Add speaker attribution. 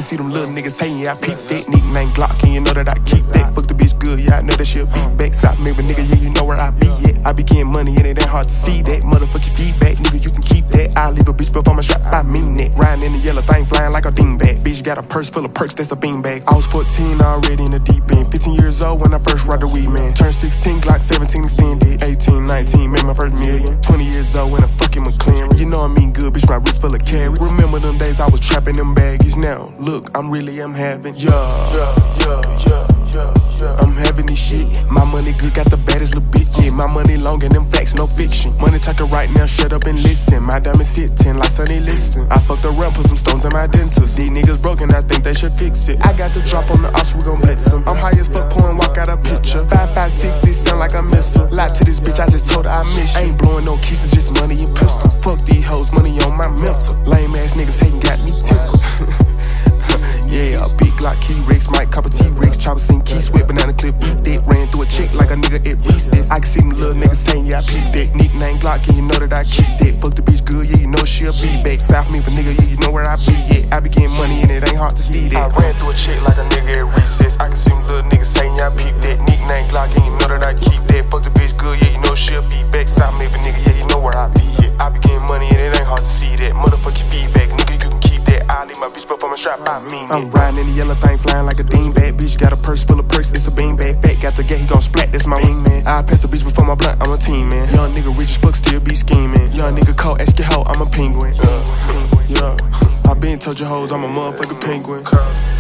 Speaker 1: see them little niggas hating, yeah, I peep that. Nickname Glock, and you know that I keep that. Fuck the bitch good, yeah, I know that she'll be back. Stop me, but nigga, yeah, you know where I be at. I be getting money, and it ain't hard to see that. Motherfucking feedback, nigga, you can keep that. I leave a bitch before my shot, I mean that. Riding in the yellow thing, flying like a dingbat. Bitch got a purse full of perks, that's a beanbag. I was 14, already in the deep end. 15 years old when I first rocked the weed, man. Turned 16, Glock 17 extended. 18, 19, made my first million. 20 years old when I fucking McLaren. You know I mean good, bitch, my wrist full of carrots. Remember them days I was trapping them baggies. Now, look, I'm having, I'm having this shit. My money good, got the baddest little bitch. Yeah, my money long and them facts, no fiction. Money talking right now, shut up and listen. My diamonds hit 10 like Sonny listen. I fucked around, put some stones in my dentist. These niggas broken, I think they should fix it. I got the drop on the ops, we gon' blitz them. I'm high as fuck, pouring, walk out a picture. 5.56, it sound like I miss her. Lie to this bitch, I just told her I miss you. I ain't blowing no kisses, just money and pistols. Fuck these hoes, money on my mental. Lame ass niggas hating, got me tickled. Yeah, a big Glock, T-Rex, Mike, copper T-Rex, chopper, sing, key, sweat, banana clip, eat that. Ran through a chick like a nigga at recess. I can see them little niggas saying, yeah, I peep that. Nickname Glock, and you know that I keep that. Fuck the bitch good, yeah, you know she'll be back. South me, but nigga, yeah, you know where I be at. I be getting money and it ain't hard to see that. I ran through a chick like a nigga at recess. I can see them little niggas saying, yeah, I peep that. Nickname Glock, and you know that I keep that. Fuck the bitch good, yeah, you know she'll be back. South me, but nigga, yeah, you know where I be at. I be getting money and it ain't hard to see that. Motherfucking feedback, nigga, you can keep that. I leave my bitch before my strap, I mean I'm riding in the yellow thing, flying like a dingbat. Bitch got a purse full of perks, it's a beanbag. Fat got the gate, he gon' splat, that's my wingman. I pass a bitch before my blunt, I'm a team man. Young nigga rich as fuck, still be scheming. Young nigga cold, ask your hoe, I'm a penguin. I been told your hoes I'm a motherfucking penguin.